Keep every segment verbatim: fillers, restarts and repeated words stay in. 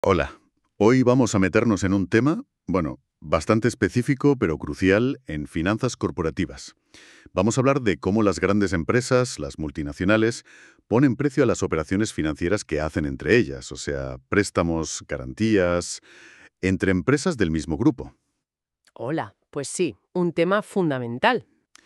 Hola, hoy vamos a meternos en un tema, bueno, bastante específico pero crucial en finanzas corporativas. Vamos a hablar de cómo las grandes empresas, las multinacionales, ponen precio a las operaciones financieras que hacen entre ellas, o sea, préstamos, garantías, entre empresas del mismo grupo. Hola, pues sí, un tema fundamental.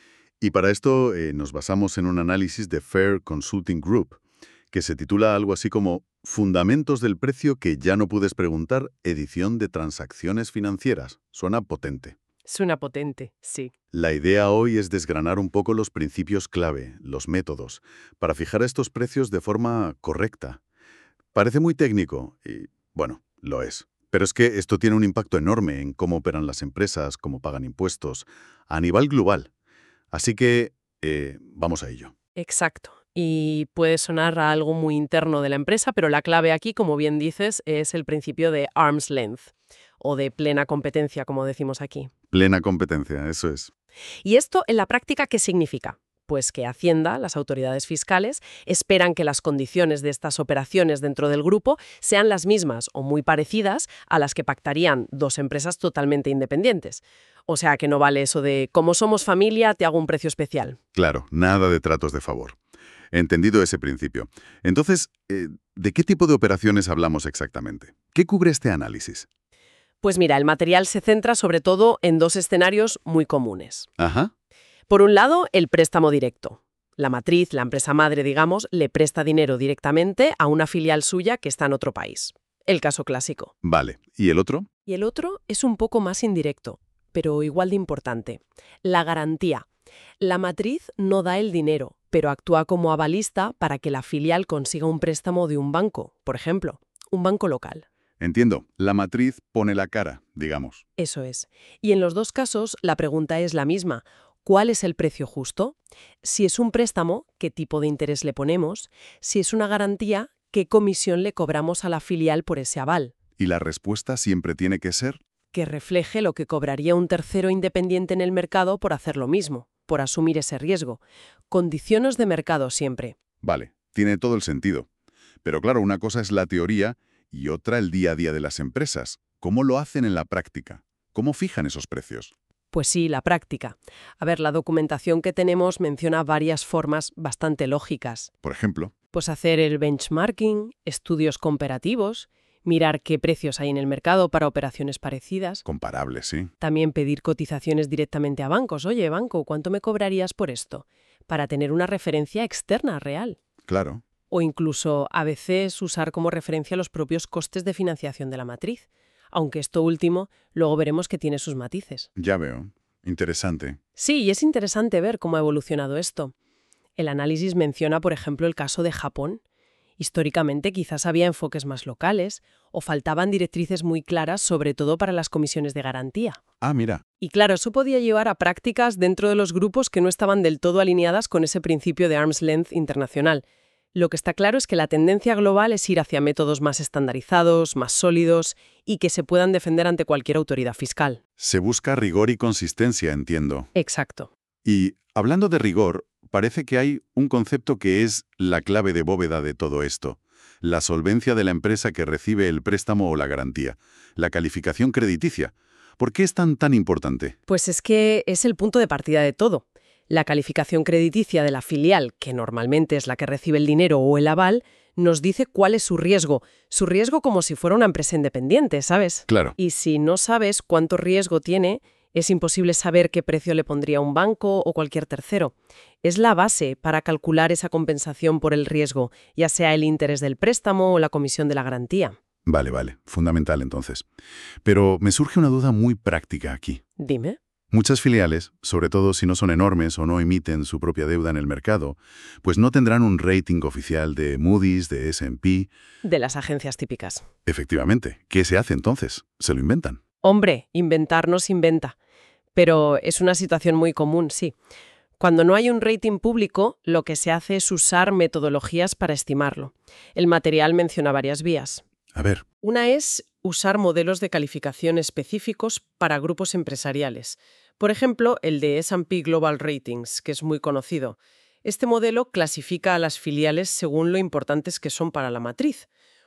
Y para esto eh, nos basamos en un análisis de Fair Consulting Group, que se titula algo así como Fundamentos del precio que ya no puedes preguntar, edición de transacciones financieras. Suena potente. Suena potente, sí. La idea hoy es desgranar un poco los principios clave, los métodos, para fijar estos precios de forma correcta. Parece muy técnico y, bueno, lo es. Pero es que esto tiene un impacto enorme en cómo operan las empresas, cómo pagan impuestos, a nivel global. Así que, eh, vamos a ello. Exacto. Y puede sonar a algo muy interno de la empresa, pero la clave aquí, como bien dices, es el principio de arm's length, o de plena competencia, como decimos aquí. Plena competencia, eso es. ¿Y esto en la práctica qué significa? Pues que Hacienda, las autoridades fiscales, esperan que las condiciones de estas operaciones dentro del grupo sean las mismas o muy parecidas a las que pactarían dos empresas totalmente independientes. O sea que no vale eso de, como somos familia, te hago un precio especial. Claro, nada de tratos de favor. Entendido ese principio. Entonces, eh, ¿de qué tipo de operaciones hablamos exactamente? ¿Qué cubre este análisis? Pues mira, el material se centra sobre todo en dos escenarios muy comunes. Ajá, Por un lado, el préstamo directo. La matriz, la empresa madre, digamos, le presta dinero directamente a una filial suya que está en otro país. El caso clásico. vale. ¿Y el otro? Y el otro es un poco más indirecto, pero igual de importante. La garantía. La matriz no da el dinero, pero actúa como avalista para que la filial consiga un préstamo de un banco, por ejemplo, un banco local. Entiendo. La matriz pone la cara, digamos. Eso es. Y en los dos casos, la pregunta es la misma. ¿Cuál es el precio justo? Si es un préstamo, ¿qué tipo de interés le ponemos? Si es una garantía, ¿qué comisión le cobramos a la filial por ese aval? Y la respuesta siempre tiene que ser, Que refleje lo que cobraría un tercero independiente en el mercado por hacer lo mismo, por asumir ese riesgo. Condiciones de mercado siempre. vale, tiene todo el sentido. Pero claro, una cosa es la teoría y otra el día a día de las empresas. ¿Cómo lo hacen en la práctica? ¿Cómo fijan esos precios? Pues sí, la práctica. A ver, la documentación que tenemos menciona varias formas bastante lógicas. Por ejemplo, Pues hacer el benchmarking, estudios comparativos, mirar qué precios hay en el mercado para operaciones parecidas. comparables, ¿sí? También pedir cotizaciones directamente a bancos. Oye, banco, ¿cuánto me cobrarías por esto? Para tener una referencia externa real. Claro, O incluso, a veces, usar como referencia los propios costes de financiación de la matriz. Aunque esto último, luego veremos que tiene sus matices. ya veo. Interesante. Sí, y es interesante ver cómo ha evolucionado esto. El análisis menciona, por ejemplo, el caso de Japón. Históricamente quizás había enfoques más locales o faltaban directrices muy claras, sobre todo para las comisiones de garantía. Ah, mira, Y claro, eso podía llevar a prácticas dentro de los grupos que no estaban del todo alineadas con ese principio de arm's length internacional. Lo que está claro es que la tendencia global es ir hacia métodos más estandarizados, más sólidos y que se puedan defender ante cualquier autoridad fiscal. se busca rigor y consistencia, entiendo. Exacto. Y hablando de rigor, parece que hay un concepto que es la clave de bóveda de todo esto. La solvencia de la empresa que recibe el préstamo o la garantía. La calificación crediticia. ¿Por qué es tan tan importante? Pues es que es el punto de partida de todo. La calificación crediticia de la filial, que normalmente es la que recibe el dinero o el aval, nos dice cuál es su riesgo. Su riesgo como si fuera una empresa independiente, ¿sabes? Claro, Y si no sabes cuánto riesgo tiene, es imposible saber qué precio le pondría un banco o cualquier tercero. Es la base para calcular esa compensación por el riesgo, ya sea el interés del préstamo o la comisión de la garantía. vale, vale. Fundamental entonces. Pero me surge una duda muy práctica aquí. Dime. Muchas filiales, sobre todo si no son enormes o no emiten su propia deuda en el mercado, pues no tendrán un rating oficial de Moody's, de S and P. De las agencias típicas. Efectivamente, ¿qué se hace entonces? ¿Se lo inventan? Hombre, inventar no se inventa. Pero es una situación muy común, sí. Cuando no hay un rating público, lo que se hace es usar metodologías para estimarlo. El material menciona varias vías. A ver, Una es usar modelos de calificación específicos para grupos empresariales. Por ejemplo, el de S and P Global Ratings, que es muy conocido. Este modelo clasifica a las filiales según lo importantes que son para la matriz.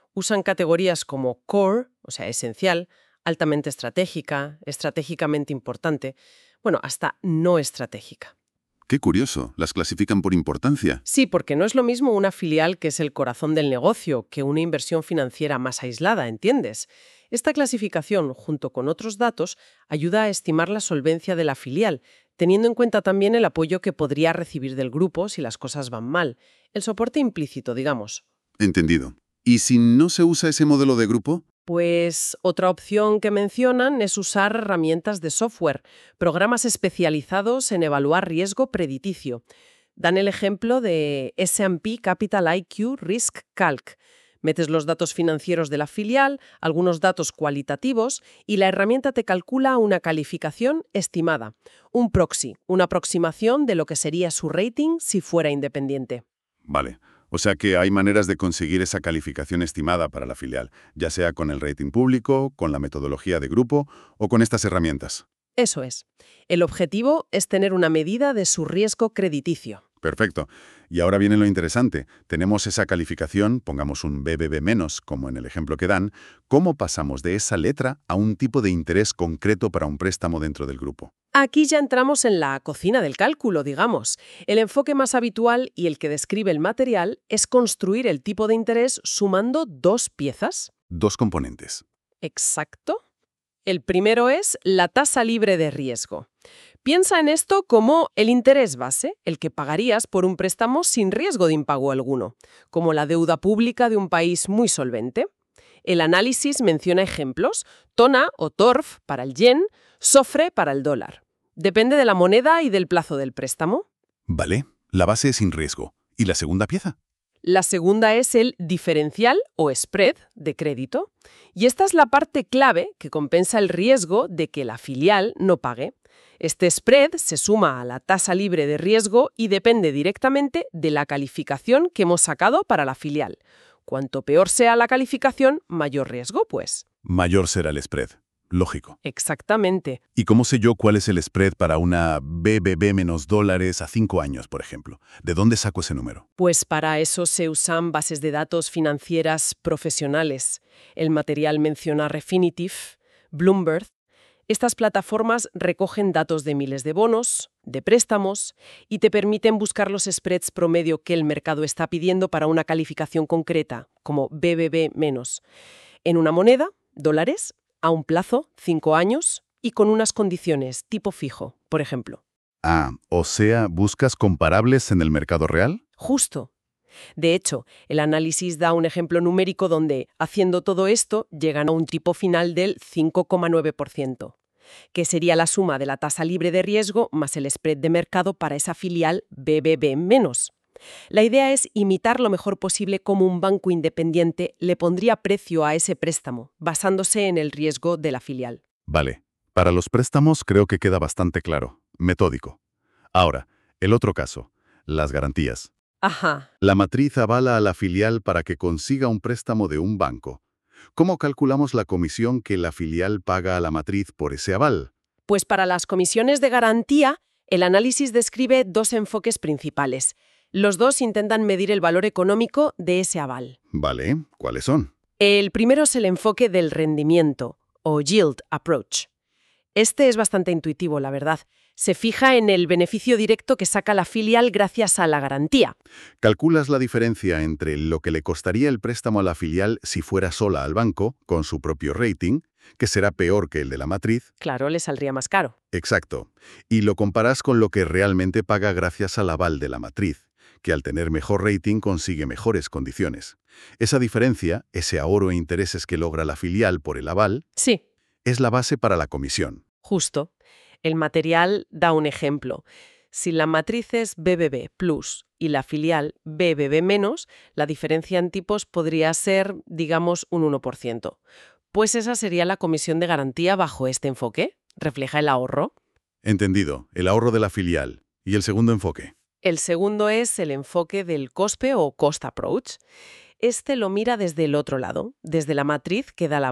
Usan categorías como core, o sea, esencial, altamente estratégica, estratégicamente importante, bueno, hasta no estratégica. Qué curioso, las clasifican por importancia. Sí, porque no es lo mismo una filial que es el corazón del negocio que una inversión financiera más aislada, ¿entiendes? Esta clasificación, junto con otros datos, ayuda a estimar la solvencia de la filial, teniendo en cuenta también el apoyo que podría recibir del grupo si las cosas van mal, el soporte implícito, digamos. Entendido. ¿Y si no se usa ese modelo de grupo? Pues otra opción que mencionan es usar herramientas de software, programas especializados en evaluar riesgo prediticio. Dan el ejemplo de ese and pe Capital I Q Risk Calc. Metes los datos financieros de la filial, algunos datos cualitativos y la herramienta te calcula una calificación estimada, un proxy, una aproximación de lo que sería su rating si fuera independiente. Vale. O sea que hay maneras de conseguir esa calificación estimada para la filial, ya sea con el rating público, con la metodología de grupo o con estas herramientas. Eso es. El objetivo es tener una medida de su riesgo crediticio. Perfecto. Y ahora viene lo interesante. Tenemos esa calificación, pongamos un be be be menos, como en el ejemplo que dan. ¿Cómo pasamos de esa letra a un tipo de interés concreto para un préstamo dentro del grupo? Aquí ya entramos en la cocina del cálculo, digamos. El enfoque más habitual y el que describe el material es construir el tipo de interés sumando dos piezas. Dos componentes. Exacto. El primero es la tasa libre de riesgo. Piensa en esto como el interés base, el que pagarías por un préstamo sin riesgo de impago alguno, como la deuda pública de un país muy solvente. El análisis menciona ejemplos, TONA o TORF para el yen, SOFRE para el dólar. Depende de la moneda y del plazo del préstamo. Vale, la base es sin riesgo. ¿Y la segunda pieza? La segunda es el diferencial o spread de crédito. Y esta es la parte clave que compensa el riesgo de que la filial no pague. Este spread se suma a la tasa libre de riesgo y depende directamente de la calificación que hemos sacado para la filial. Cuanto peor sea la calificación, mayor riesgo, pues. Mayor será el spread. Lógico. Exactamente. ¿Y cómo sé yo cuál es el spread para una be be be menos dólares a cinco años, por ejemplo? ¿De dónde saco ese número? Pues para eso se usan bases de datos financieras profesionales. El material menciona Refinitiv, Bloomberg. Estas plataformas recogen datos de miles de bonos, de préstamos, y te permiten buscar los spreads promedio que el mercado está pidiendo para una calificación concreta, como be be be menos, en una moneda, dólares, a un plazo, cinco años, y con unas condiciones tipo fijo, por ejemplo. Ah, o sea, ¿buscas comparables en el mercado real? Justo. De hecho, el análisis da un ejemplo numérico donde, haciendo todo esto, llegan a un tipo final del cinco coma nueve por ciento, que sería la suma de la tasa libre de riesgo más el spread de mercado para esa filial be be be menos. La idea es imitar lo mejor posible cómo un banco independiente le pondría precio a ese préstamo, basándose en el riesgo de la filial. Vale. Para los préstamos creo que queda bastante claro, metódico. Ahora, el otro caso, las garantías. Ajá. La matriz avala a la filial para que consiga un préstamo de un banco. ¿Cómo calculamos la comisión que la filial paga a la matriz por ese aval? Pues para las comisiones de garantía, el análisis describe dos enfoques principales. Los dos intentan medir el valor económico de ese aval. Vale, ¿cuáles son? El primero es el enfoque del rendimiento, o yield approach. Este es bastante intuitivo, la verdad. Se fija en el beneficio directo que saca la filial gracias a la garantía. Calculas la diferencia entre lo que le costaría el préstamo a la filial si fuera sola al banco, con su propio rating, que será peor que el de la matriz. Claro, le saldría más caro. Exacto. Y lo comparas con lo que realmente paga gracias al aval de la matriz, que al tener mejor rating consigue mejores condiciones. Esa diferencia, ese ahorro e intereses que logra la filial por el aval, Sí, es la base para la comisión. justo. El material da un ejemplo. Si la matriz es be be be plus y la filial be be be menos, la diferencia en tipos podría ser, digamos, un uno por ciento. Pues esa sería la comisión de garantía bajo este enfoque. ¿Refleja el ahorro? Entendido, el ahorro de la filial. ¿Y el segundo enfoque? El segundo es el enfoque del COSPE o Cost Approach. Este lo mira desde el otro lado, desde la matriz que da el aval.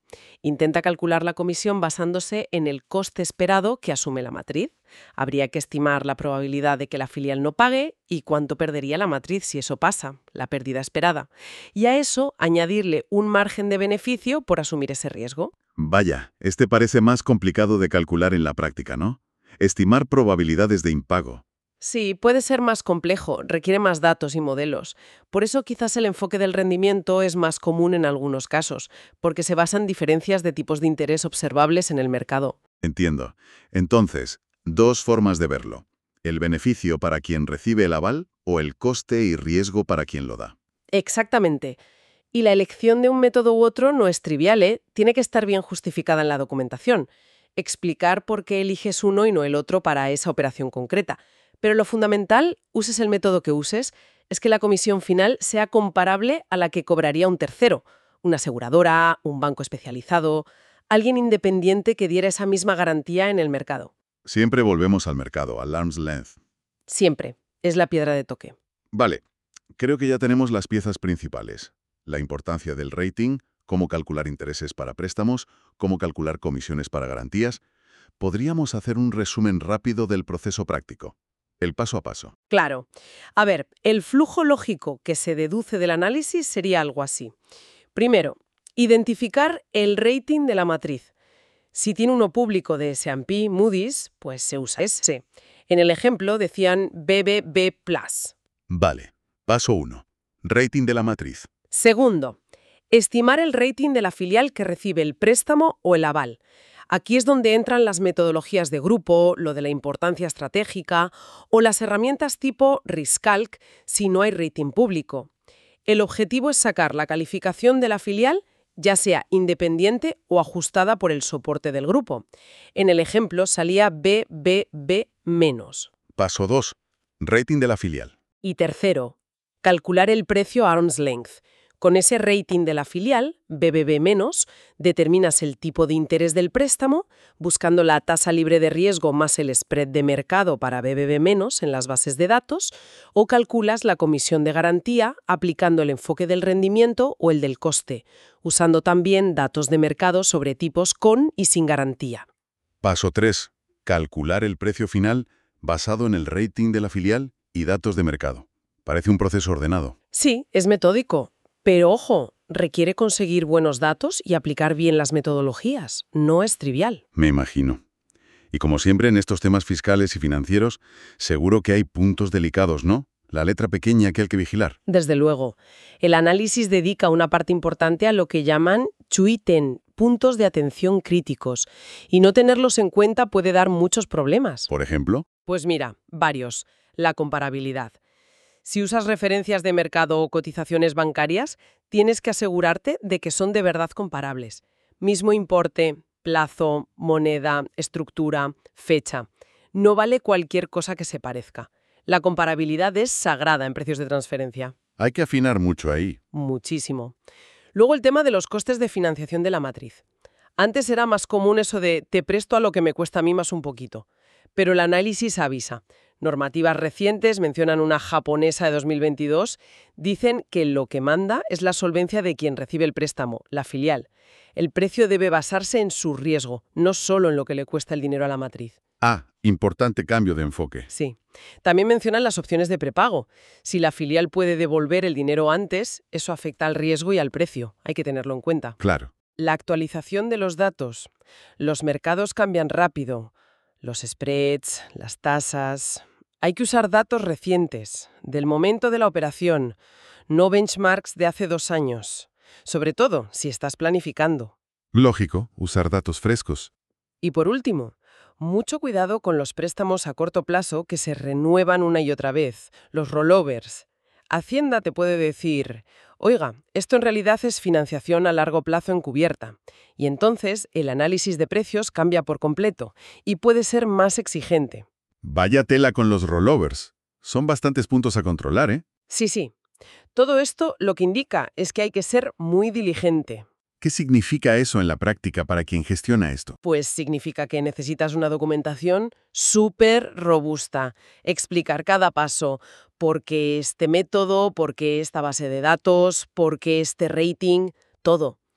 Intenta calcular la comisión basándose en el coste esperado que asume la matriz. Habría que estimar la probabilidad de que la filial no pague y cuánto perdería la matriz si eso pasa, la pérdida esperada. Y a eso añadirle un margen de beneficio por asumir ese riesgo. Vaya, este parece más complicado de calcular en la práctica, ¿no? Estimar probabilidades de impago. Sí, puede ser más complejo, requiere más datos y modelos. Por eso quizás el enfoque del rendimiento es más común en algunos casos, porque se basa en diferencias de tipos de interés observables en el mercado. Entiendo. Entonces, dos formas de verlo. El beneficio para quien recibe el aval o el coste y riesgo para quien lo da. Exactamente. Y la elección de un método u otro no es trivial, ¿eh? Tiene que estar bien justificada en la documentación. Explicar por qué eliges uno y no el otro para esa operación concreta. Pero lo fundamental, uses el método que uses, es que la comisión final sea comparable a la que cobraría un tercero, una aseguradora, un banco especializado, alguien independiente que diera esa misma garantía en el mercado. Siempre volvemos al mercado, al arm's length. Siempre. Es la piedra de toque. Vale, creo que ya tenemos las piezas principales. La importancia del rating, cómo calcular intereses para préstamos, cómo calcular comisiones para garantías. Podríamos hacer un resumen rápido del proceso práctico. El paso a paso. Claro. A ver, el flujo lógico que se deduce del análisis sería algo así. Primero, identificar el rating de la matriz. Si tiene uno público de ese and pe, Moody's, pues se usa ese. En el ejemplo decían be be be plus. Vale. Paso uno. Rating de la matriz. Segundo, estimar el rating de la filial que recibe el préstamo o el aval. Aquí es donde entran las metodologías de grupo, lo de la importancia estratégica o las herramientas tipo RiskCalc si no hay rating público. El objetivo es sacar la calificación de la filial, ya sea independiente o ajustada por el soporte del grupo. En el ejemplo salía be be be menos. Paso dos. Rating de la filial. Y tercero, calcular el precio a arm's length. Con ese rating de la filial, be be be menos, determinas el tipo de interés del préstamo, buscando la tasa libre de riesgo más el spread de mercado para be be be menos en las bases de datos, o calculas la comisión de garantía aplicando el enfoque del rendimiento o el del coste, usando también datos de mercado sobre tipos con y sin garantía. Paso tres. Calcular el precio final basado en el rating de la filial y datos de mercado. Parece un proceso ordenado. Sí, es metódico. Pero ojo, requiere conseguir buenos datos y aplicar bien las metodologías. No es trivial. Me imagino. Y como siempre en estos temas fiscales y financieros, seguro que hay puntos delicados, ¿no? La letra pequeña que hay que vigilar. Desde luego. El análisis dedica una parte importante a lo que llaman chuiten, puntos de atención críticos. Y no tenerlos en cuenta puede dar muchos problemas. Por ejemplo, Pues mira, varios. La comparabilidad. Si usas referencias de mercado o cotizaciones bancarias, tienes que asegurarte de que son de verdad comparables. Mismo importe, plazo, moneda, estructura, fecha. No vale cualquier cosa que se parezca. La comparabilidad es sagrada en precios de transferencia. hay que afinar mucho ahí. Muchísimo. Luego el tema de los costes de financiación de la matriz. Antes era más común eso de te presto a lo que me cuesta a mí más un poquito. Pero el análisis avisa. Normativas recientes, mencionan una japonesa de dos mil veintidós, dicen que lo que manda es la solvencia de quien recibe el préstamo, la filial. El precio debe basarse en su riesgo, no solo en lo que le cuesta el dinero a la matriz. Ah, importante cambio de enfoque. Sí. También mencionan las opciones de prepago. Si la filial puede devolver el dinero antes, eso afecta al riesgo y al precio. Hay que tenerlo en cuenta. Claro. La actualización de los datos. Los mercados cambian rápido. Los spreads, las tasas. Hay que usar datos recientes, del momento de la operación, no benchmarks de hace dos años. Sobre todo, si estás planificando. Lógico, usar datos frescos. Y por último, mucho cuidado con los préstamos a corto plazo que se renuevan una y otra vez, los rollovers. Hacienda te puede decir, oiga, esto en realidad es financiación a largo plazo encubierta. Y entonces el análisis de precios cambia por completo y puede ser más exigente. Vaya tela con los rollovers. Son bastantes puntos a controlar, ¿eh? Sí, sí. Todo esto lo que indica es que hay que ser muy diligente. ¿Qué significa eso en la práctica para quien gestiona esto? Pues significa que necesitas una documentación súper robusta, explicar cada paso, por qué este método, por qué esta base de datos, por qué este rating, todo.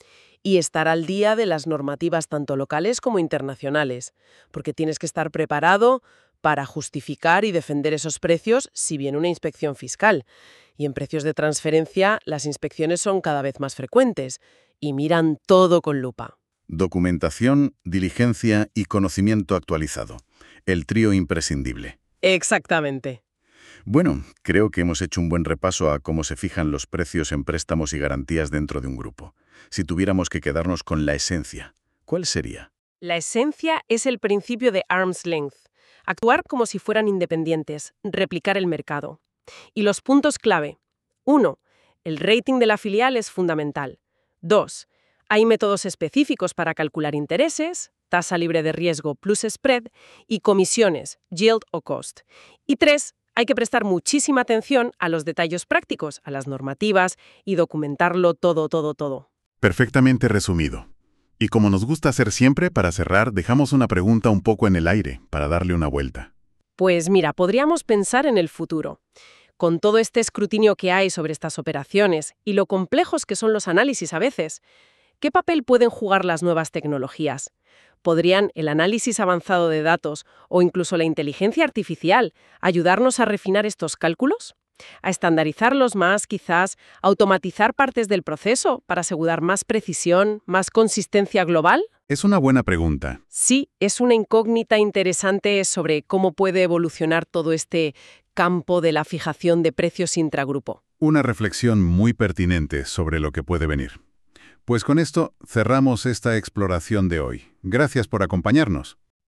Y estar al día de las normativas tanto locales como internacionales, porque tienes que estar preparado para justificar y defender esos precios si viene una inspección fiscal. Y en precios de transferencia, las inspecciones son cada vez más frecuentes y miran todo con lupa. Documentación, diligencia y conocimiento actualizado. El trío imprescindible. Exactamente. Bueno, creo que hemos hecho un buen repaso a cómo se fijan los precios en préstamos y garantías dentro de un grupo. Si tuviéramos que quedarnos con la esencia, ¿cuál sería? La esencia es el principio de arm's length. Actuar como si fueran independientes, replicar el mercado. Y los puntos clave. uno. El rating de la filial es fundamental. dos. Hay métodos específicos para calcular intereses, tasa libre de riesgo plus spread, y comisiones, yield o cost. Y tres. Hay que prestar muchísima atención a los detalles prácticos, a las normativas y documentarlo todo, todo, todo. Perfectamente resumido. Y como nos gusta hacer siempre, para cerrar, dejamos una pregunta un poco en el aire, para darle una vuelta. Pues mira, podríamos pensar en el futuro. Con todo este escrutinio que hay sobre estas operaciones y lo complejos que son los análisis a veces, ¿qué papel pueden jugar las nuevas tecnologías? ¿Podrían el análisis avanzado de datos o incluso la inteligencia artificial ayudarnos a refinar estos cálculos? ¿A estandarizarlos más, quizás, automatizar partes del proceso para asegurar más precisión, más consistencia global? Es una buena pregunta. Sí, es una incógnita interesante sobre cómo puede evolucionar todo este campo de la fijación de precios intragrupo. Una reflexión muy pertinente sobre lo que puede venir. Pues con esto cerramos esta exploración de hoy. Gracias por acompañarnos.